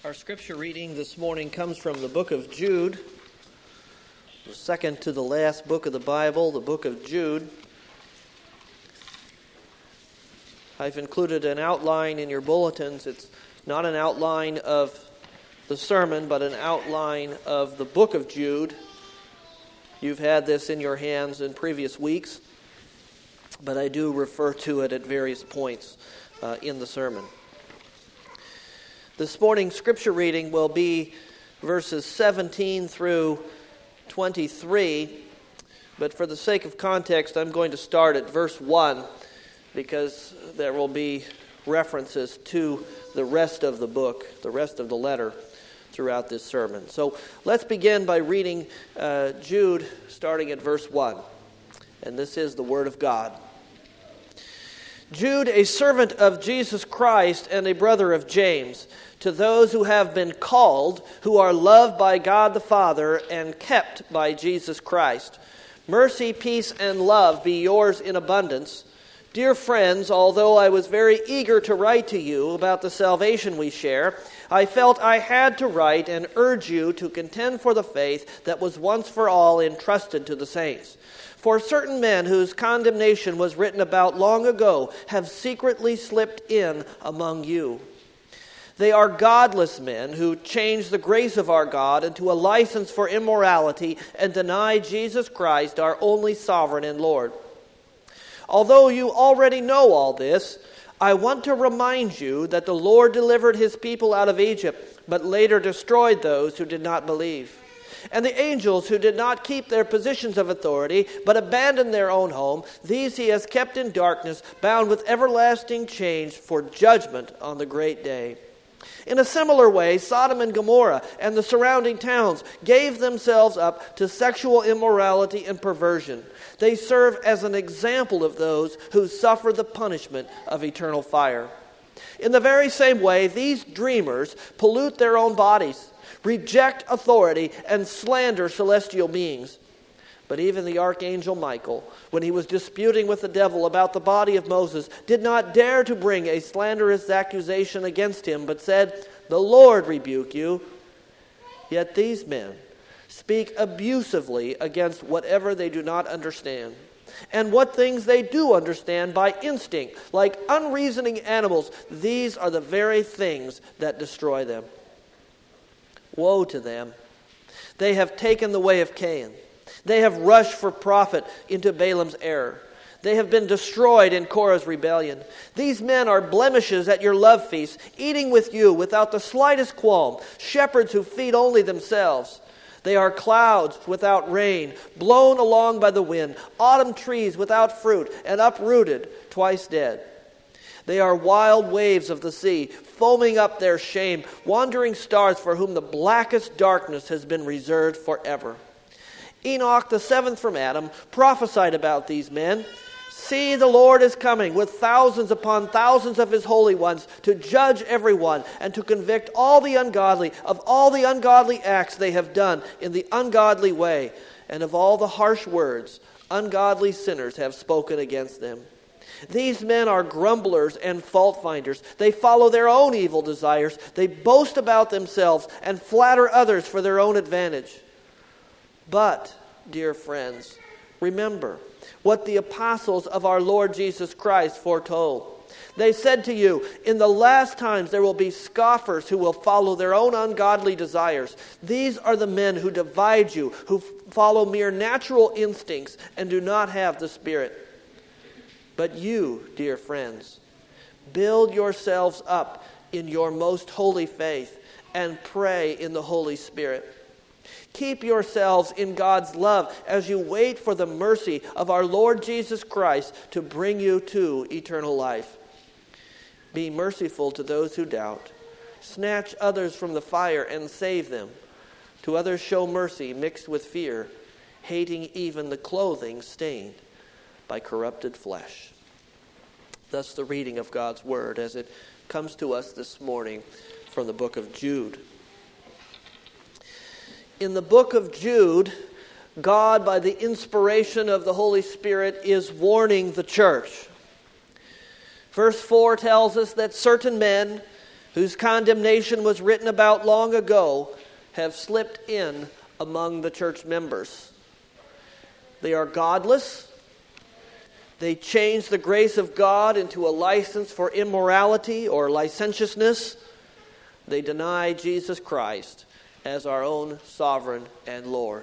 Our scripture reading this morning comes from the book of Jude, the second to the last book of the Bible, the book of Jude. I've included an outline in your bulletins. It's not an outline of the sermon, but an outline of the book of Jude. You've had this in your hands in previous weeks, but I do refer to it at various points in the sermon. This morning's scripture reading will be verses 17 through 23, but for the sake of context, I'm going to start at verse 1 because there will be references to the rest of the book, the rest of the letter throughout this sermon. So let's begin by reading Jude starting at verse 1, and this is the Word of God. Jude, a servant of Jesus Christ and a brother of James, to those who have been called, who are loved by God the Father and kept by Jesus Christ. Mercy, peace, and love be yours in abundance. Dear friends, although I was very eager to write to you about the salvation we share, I felt I had to write and urge you to contend for the faith that was once for all entrusted to the saints. For certain men whose condemnation was written about long ago have secretly slipped in among you. They are godless men who change the grace of our God into a license for immorality and deny Jesus Christ, our only sovereign and Lord. Although you already know all this, I want to remind you that the Lord delivered his people out of Egypt, but later destroyed those who did not believe. And the angels who did not keep their positions of authority, but abandoned their own home, these he has kept in darkness, bound with everlasting chains for judgment on the great day. In a similar way, Sodom and Gomorrah and the surrounding towns gave themselves up to sexual immorality and perversion. They serve as an example of those who suffer the punishment of eternal fire. In the very same way, these dreamers pollute their own bodies, reject authority, and slander celestial beings. But even the archangel Michael, when he was disputing with the devil about the body of Moses, did not dare to bring a slanderous accusation against him, but said, "The Lord rebuke you." Yet these men speak abusively against whatever they do not understand. And what things they do understand by instinct, like unreasoning animals, these are the very things that destroy them. Woe to them! They have taken the way of Cain. They have rushed for profit into Balaam's error. They have been destroyed in Korah's rebellion. These men are blemishes at your love feast, eating with you without the slightest qualm, shepherds who feed only themselves. They are clouds without rain, blown along by the wind, autumn trees without fruit, and uprooted, twice dead. They are wild waves of the sea, foaming up their shame, wandering stars for whom the blackest darkness has been reserved forever. Enoch, the seventh from Adam, prophesied about these men. See, the Lord is coming with thousands upon thousands of his holy ones to judge everyone and to convict all the ungodly of all the ungodly acts they have done in the ungodly way, and of all the harsh words ungodly sinners have spoken against them. These men are grumblers and fault finders. They follow their own evil desires. They boast about themselves and flatter others for their own advantage. But, dear friends, remember what the apostles of our Lord Jesus Christ foretold. They said to you, in the last times there will be scoffers who will follow their own ungodly desires. These are the men who divide you, who follow mere natural instincts and do not have the Spirit. But you, dear friends, build yourselves up in your most holy faith and pray in the Holy Spirit. Keep yourselves in God's love as you wait for the mercy of our Lord Jesus Christ to bring you to eternal life. Be merciful to those who doubt. Snatch others from the fire and save them. To others show mercy mixed with fear, hating even the clothing stained by corrupted flesh. Thus the reading of God's word as it comes to us this morning from the book of Jude. In the book of Jude, God, by the inspiration of the Holy Spirit, is warning the church. Verse 4 tells us that certain men whose condemnation was written about long ago, have slipped in among the church members. They are godless. They change the grace of God into a license for immorality or licentiousness. They deny Jesus Christ as our own sovereign and Lord.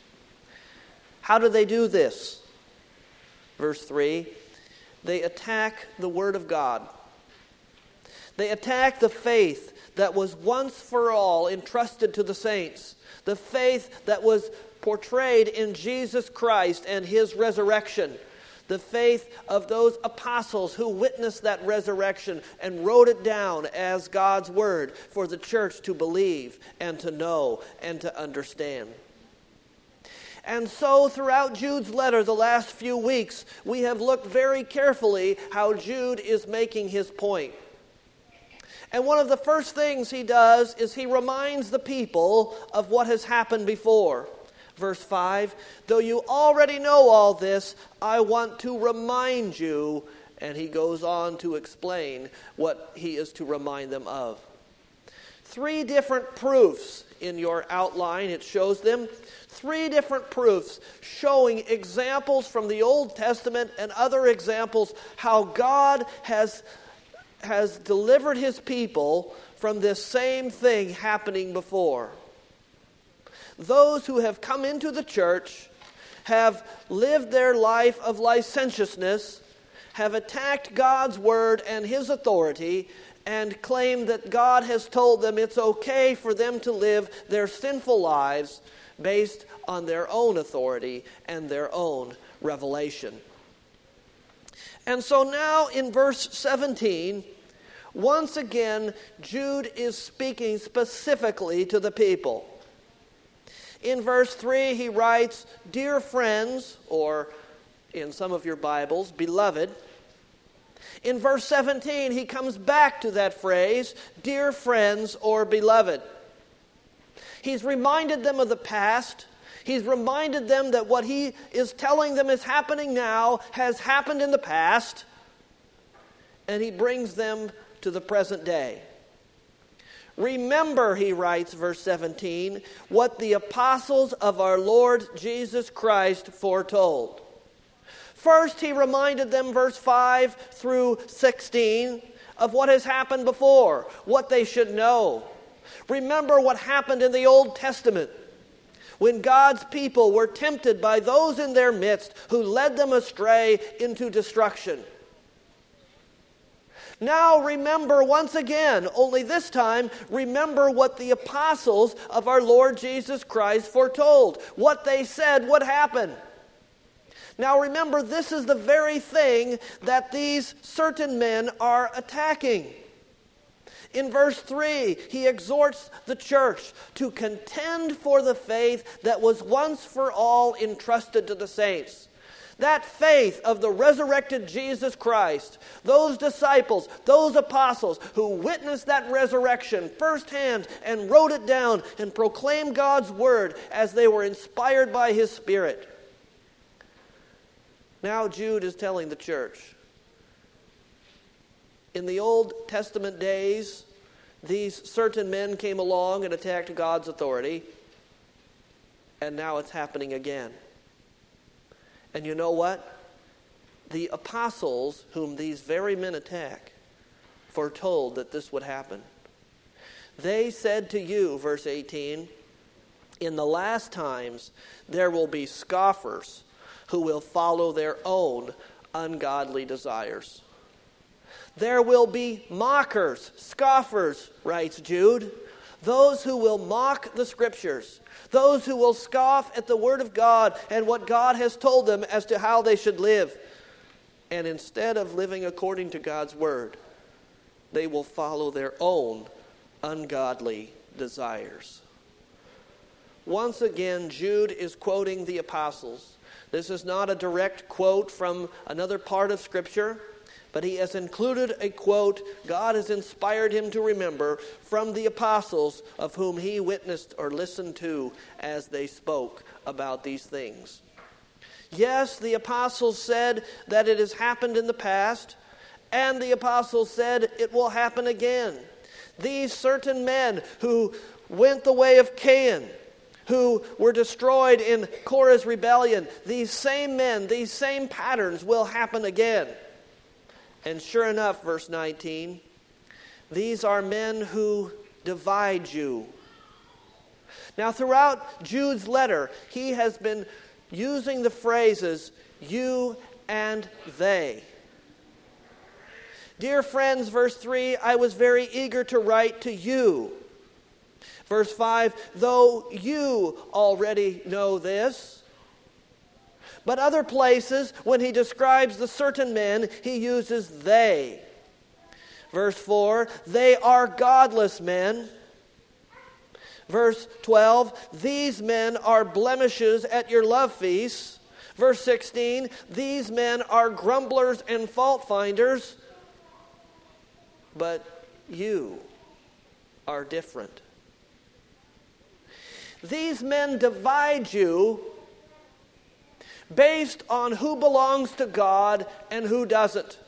How do they do this? Verse 3, they attack the Word of God. They attack the faith that was once for all entrusted to the saints, the faith that was portrayed in Jesus Christ and His resurrection, the faith of those apostles who witnessed that resurrection and wrote it down as God's Word for the church to believe and to know and to understand. And so throughout Jude's letter the last few weeks, we have looked very carefully how Jude is making his point. And one of the first things he does is he reminds the people of what has happened before. Verse 5, though you already know all this, I want to remind you. And he goes on to explain what he is to remind them of. 3 different proofs in your outline, it shows them. 3 different proofs showing examples from the Old Testament and other examples how God has delivered His people from this same thing happening before. Those who have come into the church have lived their life of licentiousness, have attacked God's Word and His authority, and claim that God has told them it's okay for them to live their sinful lives based on their own authority and their own revelation. And so now in verse 17, once again, Jude is speaking specifically to the people. In verse 3, he writes, dear friends, or in some of your Bibles, beloved. In verse 17, he comes back to that phrase, dear friends or beloved. He's reminded them of the past. He's reminded them that what he is telling them is happening now has happened in the past. And he brings them to the present day. Remember, he writes, verse 17, what the apostles of our Lord Jesus Christ foretold. First, he reminded them, verse 5 through 16, of what has happened before, what they should know. Remember what happened in the Old Testament, when God's people were tempted by those in their midst who led them astray into destruction. Now remember once again, only this time, remember what the apostles of our Lord Jesus Christ foretold, what they said would happen. Now remember, this is the very thing that these certain men are attacking. In verse 3, he exhorts the church to contend for the faith that was once for all entrusted to the saints. That faith of the resurrected Jesus Christ, those disciples, those apostles who witnessed that resurrection firsthand and wrote it down and proclaimed God's Word as they were inspired by His Spirit. Now Jude is telling the church, in the Old Testament days, these certain men came along and attacked God's authority, and now it's happening again. And you know what? The apostles whom these very men attack foretold that this would happen. They said to you, verse 18, in the last times there will be scoffers who will follow their own ungodly desires. There will be mockers, scoffers, writes Jude, those who will mock the Scriptures, those who will scoff at the Word of God and what God has told them as to how they should live. And instead of living according to God's Word, they will follow their own ungodly desires. Once again, Jude is quoting the apostles. This is not a direct quote from another part of Scripture, but he has included a quote God has inspired him to remember from the apostles of whom he witnessed or listened to as they spoke about these things. Yes, the apostles said that it has happened in the past, and the apostles said it will happen again. These certain men who went the way of Cain, who were destroyed in Korah's rebellion, these same men, these same patterns will happen again. And sure enough, verse 19, these are men who divide you. Now, throughout Jude's letter, he has been using the phrases you and they. Dear friends, verse 3, I was very eager to write to you. Verse 5, though you already know this. But other places, when he describes the certain men, he uses they. Verse 4, they are godless men. Verse 12, these men are blemishes at your love feasts. Verse 16, these men are grumblers and fault finders. But you are different. These men divide you based on who belongs to God and who doesn't.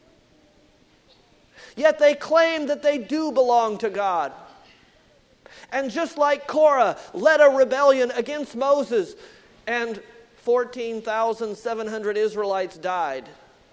Yet they claim that they do belong to God. And just like Korah led a rebellion against Moses and 14,700 Israelites died.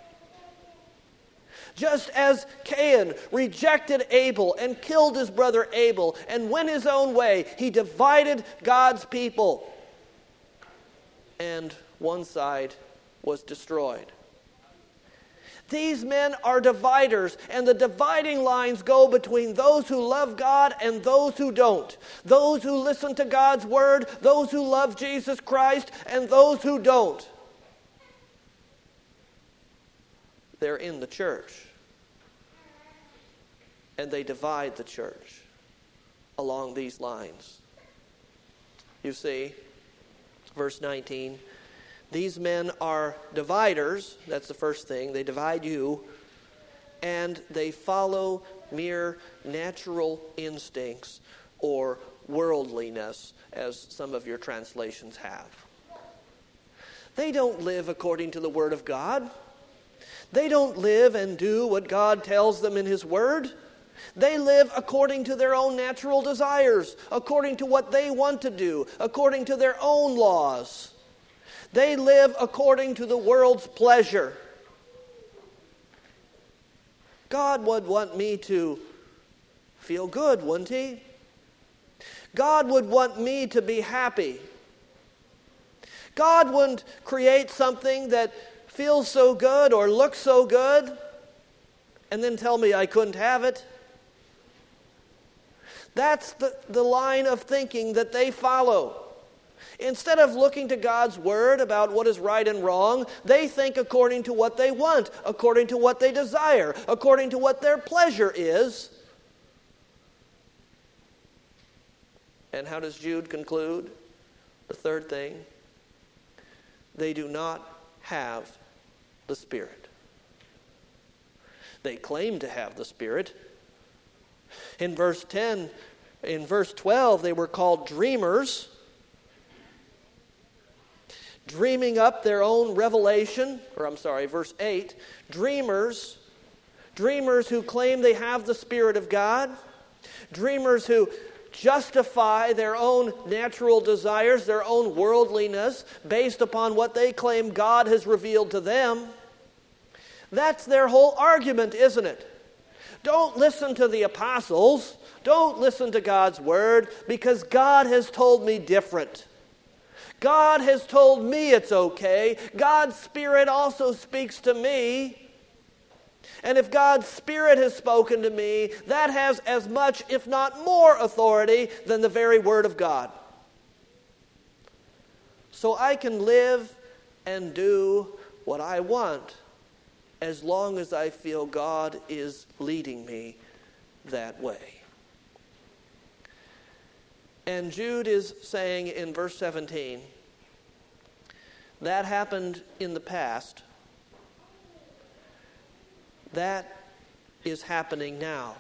Just as Cain rejected Abel and killed his brother Abel and went his own way, he divided God's people. And one side was destroyed. These men are dividers, and the dividing lines go between those who love God and those who don't. Those who listen to God's word, those who love Jesus Christ, and those who don't. They're in the church. And they divide the church along these lines. You see, verse 19, these men are dividers. That's the first thing. They divide you. And they follow mere natural instincts or worldliness, as some of your translations have. They don't live according to the Word of God. They don't live and do what God tells them in His Word. They live according to their own natural desires, according to what they want to do, according to their own laws. They live according to the world's pleasure. God would want me to feel good, wouldn't He? God would want me to be happy. God wouldn't create something that feels so good or looks so good and then tell me I couldn't have it. That's the line of thinking that they follow. Instead of looking to God's word about what is right and wrong, they think according to what they want, according to what they desire, according to what their pleasure is. And how does Jude conclude? The third thing, they do not have the Spirit. They claim to have the Spirit. In verse 12, they were called dreamers, dreaming up their own revelation, verse 8, dreamers who claim they have the Spirit of God, dreamers who justify their own natural desires, their own worldliness, based upon what they claim God has revealed to them. That's their whole argument, isn't it? Don't listen to the apostles. Don't listen to God's word, because God has told me different. God has told me it's okay. God's Spirit also speaks to me. And if God's Spirit has spoken to me, that has as much, if not more, authority than the very Word of God. So I can live and do what I want as long as I feel God is leading me that way. And Jude is saying in verse 17, that happened in the past. That is happening now.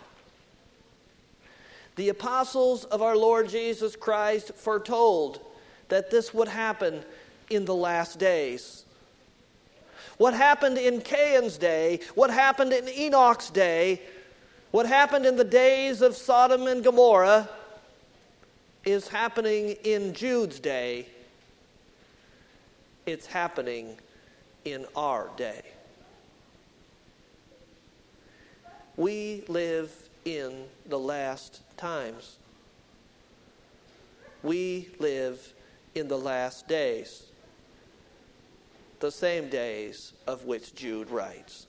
The apostles of our Lord Jesus Christ foretold that this would happen in the last days. What happened in Cain's day, what happened in Enoch's day, What happened in the days of Sodom and Gomorrah is happening in Jude's day. It's happening in our day. We live in the last times. We live in the last days. The same days of which Jude writes.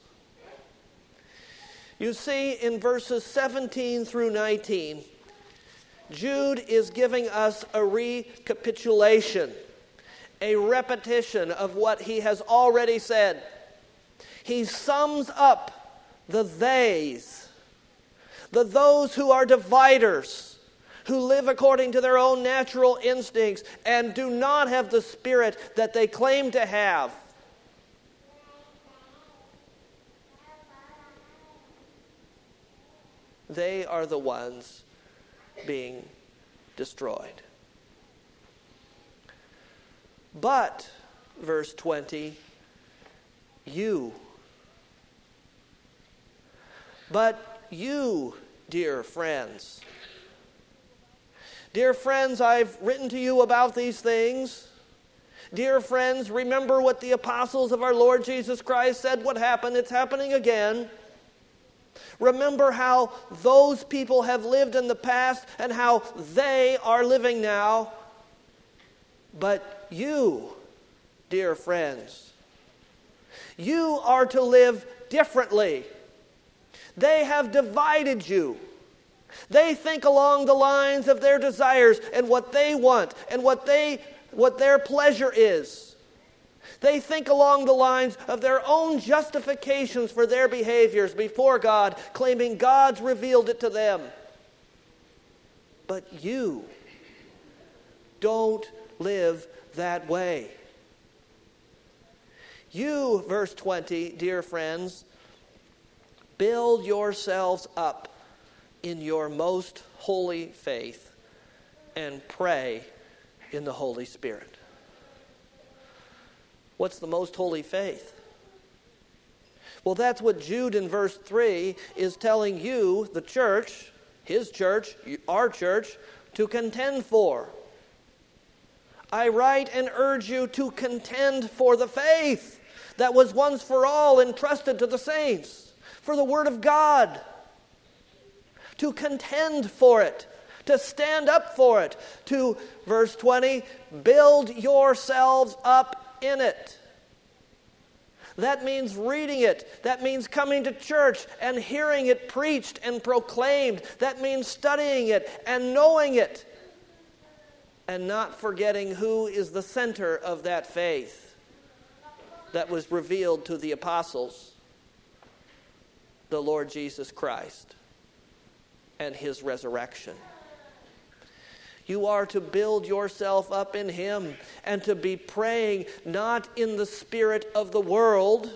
You see, in verses 17 through 19, Jude is giving us a recapitulation, a repetition of what he has already said. He sums up the theys, those who are dividers, who live according to their own natural instincts and do not have the Spirit that they claim to have. They are the ones being destroyed. But, verse 20, But you, dear friends. Dear friends, I've written to you about these things. Dear friends, remember what the apostles of our Lord Jesus Christ said would happen. It's happening again. Remember how those people have lived in the past and how they are living now. But you, dear friends, you are to live differently. They have divided you. They think along the lines of their desires and what they want and what their pleasure is. They think along the lines of their own justifications for their behaviors before God, claiming God's revealed it to them. But you don't live that way. You, verse 20, dear friends, build yourselves up in your most holy faith and pray in the Holy Spirit. What's the most holy faith? Well, that's what Jude in verse 3 is telling you, the church, his church, our church, to contend for. I write and urge you to contend for the faith that was once for all entrusted to the saints, for the word of God. To contend for it, to stand up for it, to, verse 20, build yourselves up in it. That means reading it. That means coming to church and hearing it preached and proclaimed. That means studying it and knowing it and not forgetting who is the center of that faith that was revealed to the apostles, the Lord Jesus Christ and his resurrection. You are to build yourself up in him and to be praying not in the spirit of the world,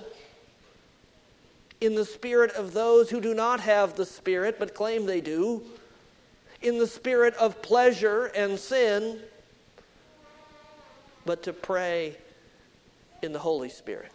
in the spirit of those who do not have the Spirit but claim they do, in the spirit of pleasure and sin, but to pray in the Holy Spirit.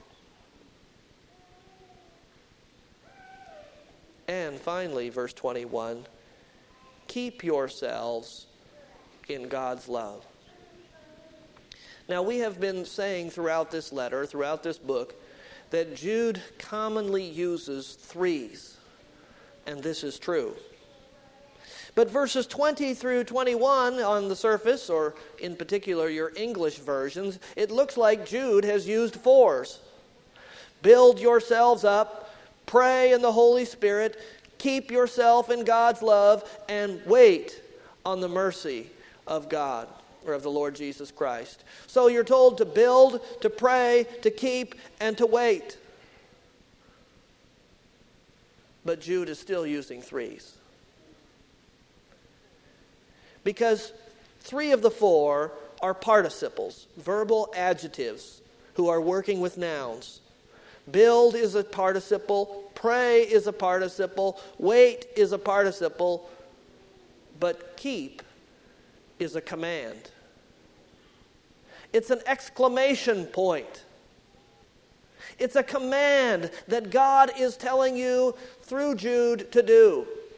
And finally, verse 21, keep yourselves in God's love. Now, we have been saying throughout this letter, throughout this book, that Jude commonly uses threes, and this is true. But verses 20 through 21 on the surface, or in particular your English versions, it looks like Jude has used fours. Build yourselves up, pray in the Holy Spirit, keep yourself in God's love, and wait on the mercy of God, or of the Lord Jesus Christ. So you're told to build, to pray, to keep, and to wait. But Jude is still using threes. Because 3 of the 4 are participles, verbal adjectives, who are working with nouns. Build is a participle, pray is a participle, wait is a participle, but keep is a command. It's an exclamation point. It's a command that God is telling you through Jude to do.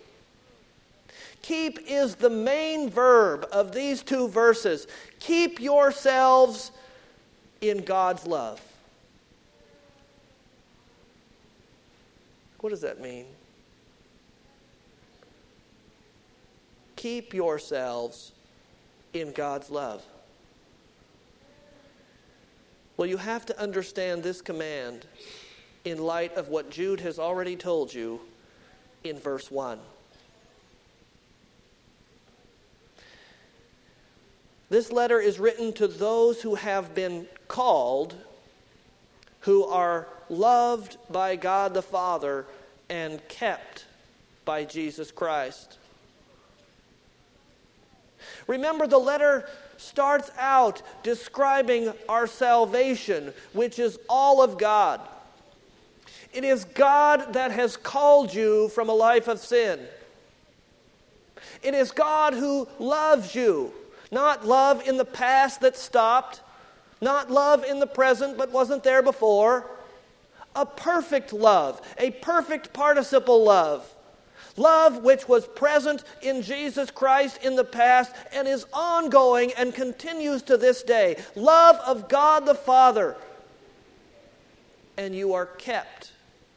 Keep is the main verb of these two verses. Keep yourselves in God's love. What does that mean? Keep yourselves in God's love. Well, you have to understand this command in light of what Jude has already told you in verse 1. This letter is written to those who have been called, who are loved by God the Father and kept by Jesus Christ. Remember, the letter starts out describing our salvation, which is all of God. It is God that has called you from a life of sin. It is God who loves you. Not love in the past that stopped. Not love in the present but wasn't there before. A perfect love. A perfect participle love. Love which was present in Jesus Christ in the past and is ongoing and continues to this day. Love of God the Father. And you are kept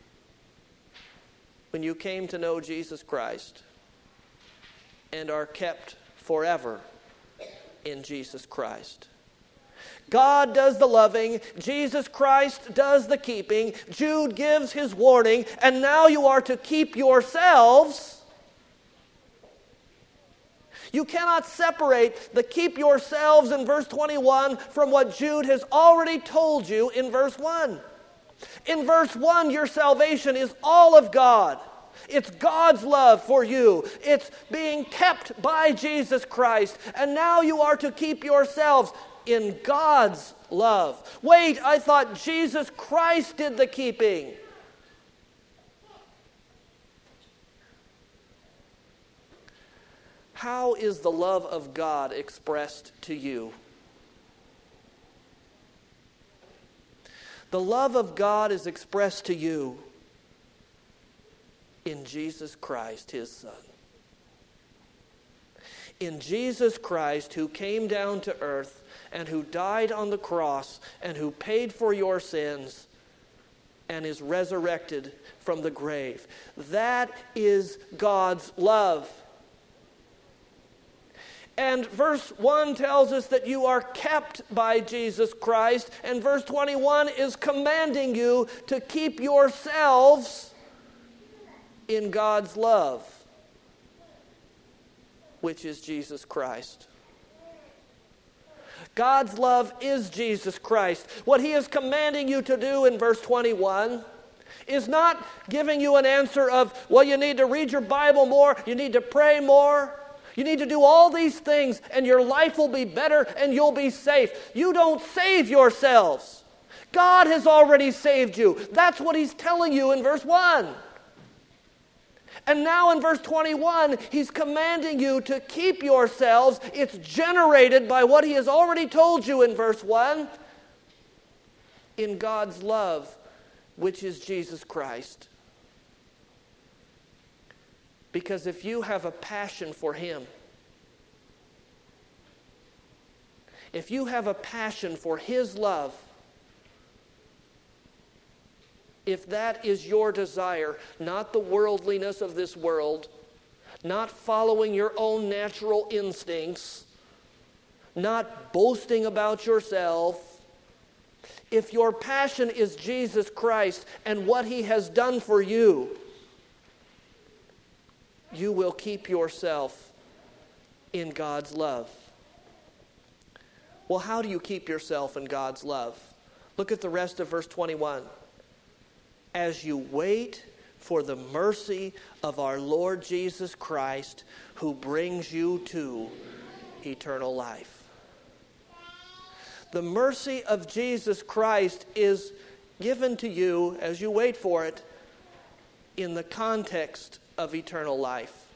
when you came to know Jesus Christ and are kept forever in Jesus Christ. God does the loving, Jesus Christ does the keeping. Jude gives his warning, and now you are to keep yourselves. You cannot separate the keep yourselves in verse 21 from what Jude has already told you in verse 1. In verse 1, your salvation is all of God. It's God's love for you. It's being kept by Jesus Christ. And now you are to keep yourselves in God's love. Wait, I thought Jesus Christ did the keeping. How is the love of God expressed to you? The love of God is expressed to you in Jesus Christ, his Son. In Jesus Christ, who came down to earth and who died on the cross and who paid for your sins and is resurrected from the grave. That is God's love. And verse 1 tells us that you are kept by Jesus Christ, and verse 21 is commanding you to keep yourselves in God's love, which is Jesus Christ. God's love is Jesus Christ. What he is commanding you to do in verse 21 is not giving you an answer of, well, you need to read your Bible more, you need to pray more, you need to do all these things, and your life will be better and you'll be safe. You don't save yourselves. God has already saved you. That's what he's telling you in verse 1. And now in verse 21, he's commanding you to keep yourselves. It's generated by what he has already told you in verse 1. In God's love, which is Jesus Christ. Because if you have a passion for him, if you have a passion for his love, if that is your desire, not the worldliness of this world, not following your own natural instincts, not boasting about yourself, if your passion is Jesus Christ and what he has done for you, you will keep yourself in God's love. Well, how do you keep yourself in God's love? Look at the rest of verse 21. As you wait for the mercy of our Lord Jesus Christ, who brings you to eternal life. The mercy of Jesus Christ is given to you as you wait for it in the context of eternal life.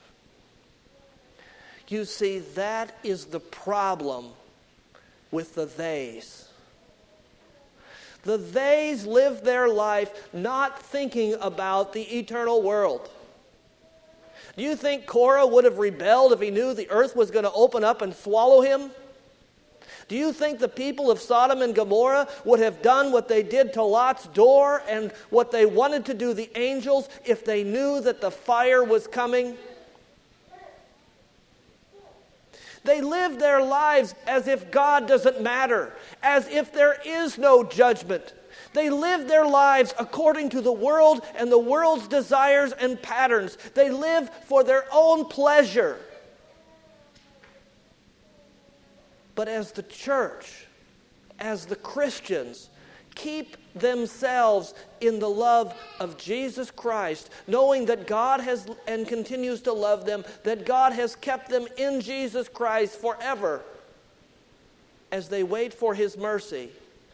You see, that is the problem with the theys. The theys live their life not thinking about the eternal world, Do you think Korah would have rebelled if he knew the earth was going to open up and swallow him? Do you think the people of Sodom and Gomorrah would have done what they did to Lot's door and what they wanted to do the angels if they knew that the fire was coming? They lived their lives as if God doesn't matter, as if there is no judgment. They lived their lives according to the world and the world's desires and patterns. They lived for their own pleasure. But as the church, as the Christians, keep themselves in the love of Jesus Christ, knowing that God has and continues to love them, that God has kept them in Jesus Christ forever, as they wait for His mercy,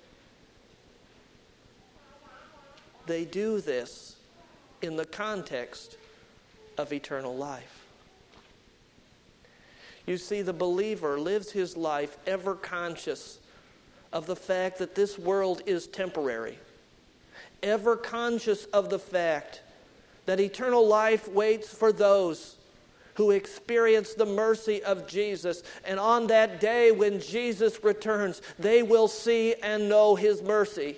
they do this in the context of eternal life. You see, the believer lives his life ever conscious of the fact that this world is temporary, ever conscious of the fact that eternal life waits for those who experience the mercy of Jesus. And on that day when Jesus returns, they will see and know His mercy.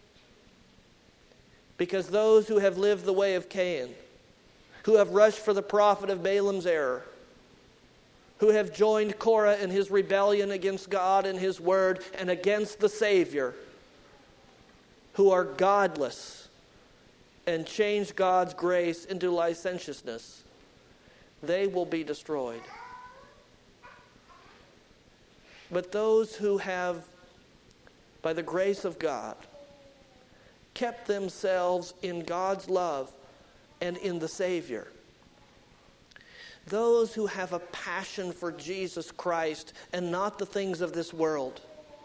Because those who have lived the way of Cain, who have rushed for the prophet of Balaam's error, who have joined Korah in his rebellion against God and His word and against the Savior, who are godless and change God's grace into licentiousness, they will be destroyed. But those who have, by the grace of God, kept themselves in God's love and in the Savior, those who have a passion for Jesus Christ and not the things of this world,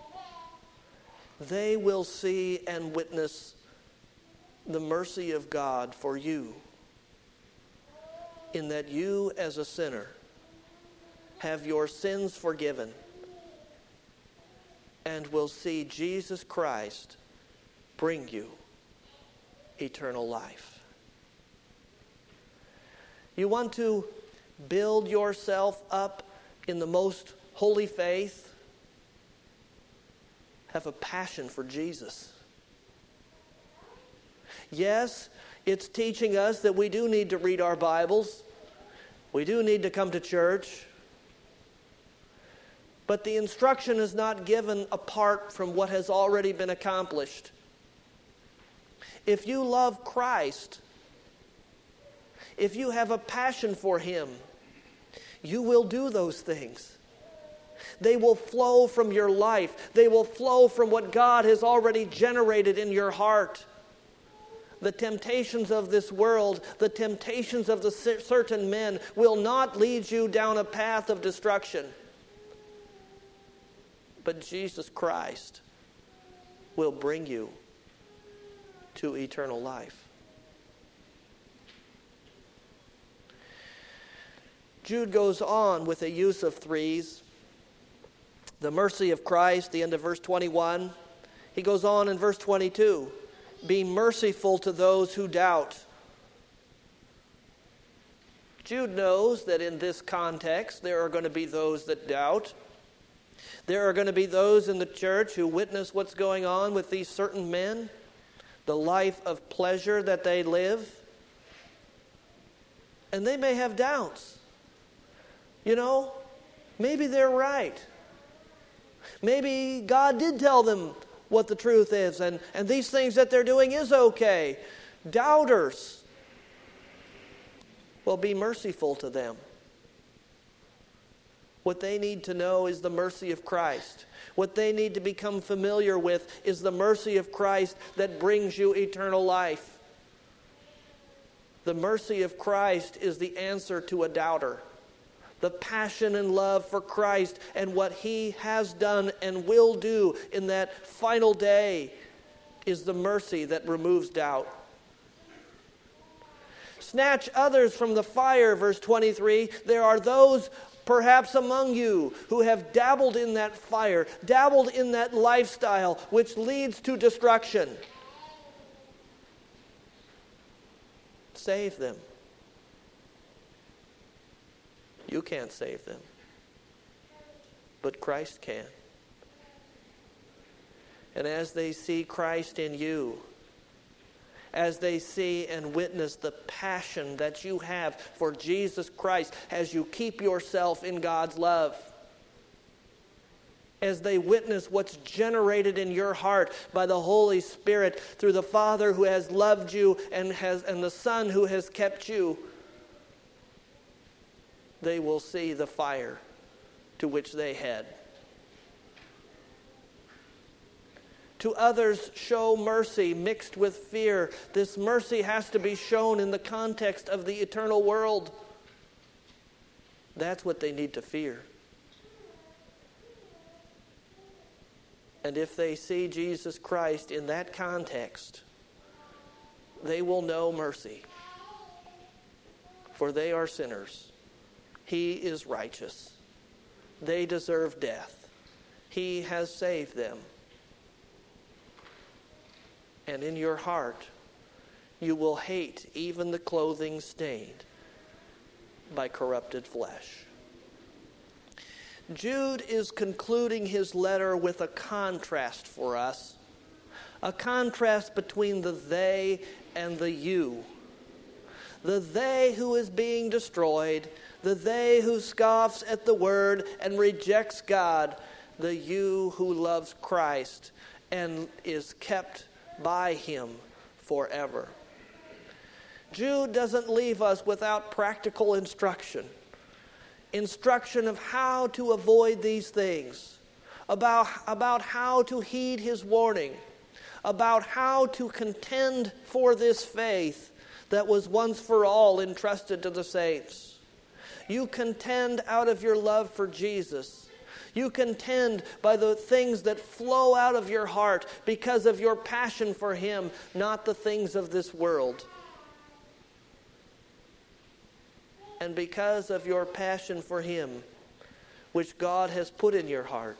they will see and witness the mercy of God for you, in that you as a sinner have your sins forgiven and will see Jesus Christ bring you eternal life. You want to build yourself up in the most holy faith? Have a passion for Jesus. Yes, it's teaching us that we do need to read our Bibles. We do need to come to church. But the instruction is not given apart from what has already been accomplished. If you love Christ, if you have a passion for Him, you will do those things. They will flow from your life. They will flow from what God has already generated in your heart. The temptations of this world, the temptations of the certain men will not lead you down a path of destruction. But Jesus Christ will bring you to eternal life. Jude goes on with a use of threes. The mercy of Christ, the end of verse 21. He goes on in verse 22. Be merciful to those who doubt. Jude knows that in this context there are going to be those that doubt. There are going to be those in the church who witness what's going on with these certain men, the life of pleasure that they live. And they may have doubts. You know, maybe they're right. Maybe God did tell them what the truth is, and these things that they're doing is okay. Doubters. Well, be merciful to them. What they need to know is the mercy of Christ. What they need to become familiar with is the mercy of Christ that brings you eternal life. The mercy of Christ is the answer to a doubter. The passion and love for Christ and what He has done and will do in that final day is the mercy that removes doubt. Snatch others from the fire, verse 23. There are those perhaps among you who have dabbled in that fire, dabbled in that lifestyle which leads to destruction. Save them. You can't save them, but Christ can. And as they see Christ in you, as they see and witness the passion that you have for Jesus Christ, as you keep yourself in God's love, as they witness what's generated in your heart by the Holy Spirit through the Father who has loved you and the Son who has kept you, they will see the fire to which they head. To others, show mercy mixed with fear. This mercy has to be shown in the context of the eternal world. That's what they need to fear. And if they see Jesus Christ in that context, they will know mercy. For they are sinners. He is righteous. They deserve death. He has saved them. And in your heart, you will hate even the clothing stained by corrupted flesh. Jude is concluding his letter with a contrast for us. A contrast between the they and the you. The they who is being destroyed, the they who scoffs at the word and rejects God, the you who loves Christ and is kept by him forever. Jude doesn't leave us without practical instruction. Instruction of how to avoid these things, about how to heed his warning, about how to contend for this faith that was once for all entrusted to the saints. You contend out of your love for Jesus. You contend by the things that flow out of your heart because of your passion for him, not the things of this world. And because of your passion for him, which God has put in your heart,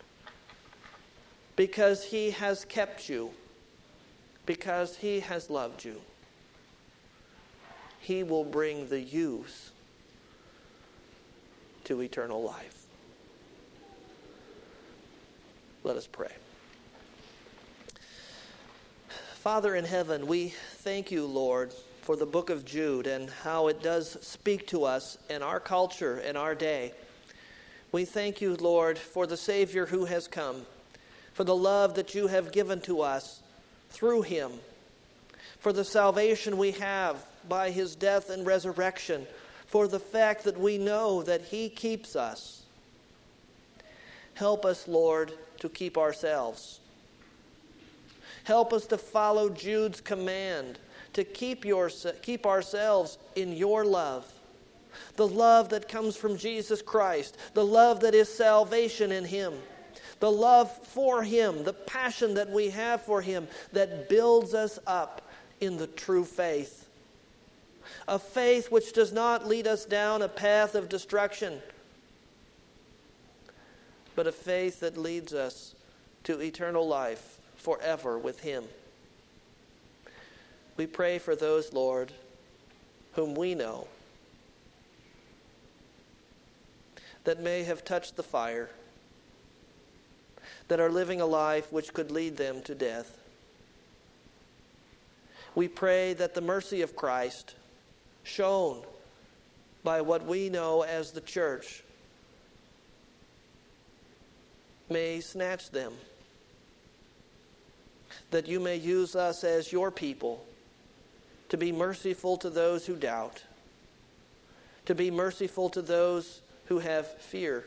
because he has kept you, because he has loved you, he will bring the yous to eternal life. Let us pray. Father in heaven, we thank you, Lord, for the book of Jude and how it does speak to us in our culture, in our day. We thank you, Lord, for the Savior who has come, for the love that you have given to us through him, for the salvation we have by his death and resurrection, for the fact that we know that he keeps us. Help us, Lord, to keep ourselves. Help us to follow Jude's command to keep ourselves in your love. The love that comes from Jesus Christ. The love that is salvation in him. The love for him. The passion that we have for him that builds us up in the true faith. A faith which does not lead us down a path of destruction, but a faith that leads us to eternal life forever with him. We pray for those, Lord, whom we know that may have touched the fire, that are living a life which could lead them to death. We pray that the mercy of Christ, shown by what we know as the church, may snatch them. That you may use us as your people to be merciful to those who doubt, to be merciful to those who have fear,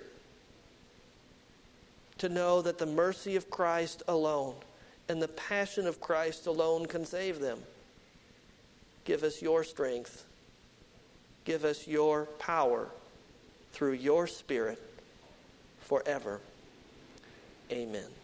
to know that the mercy of Christ alone and the passion of Christ alone can save them. Give us your strength. Give us your power through your Spirit forever. Amen.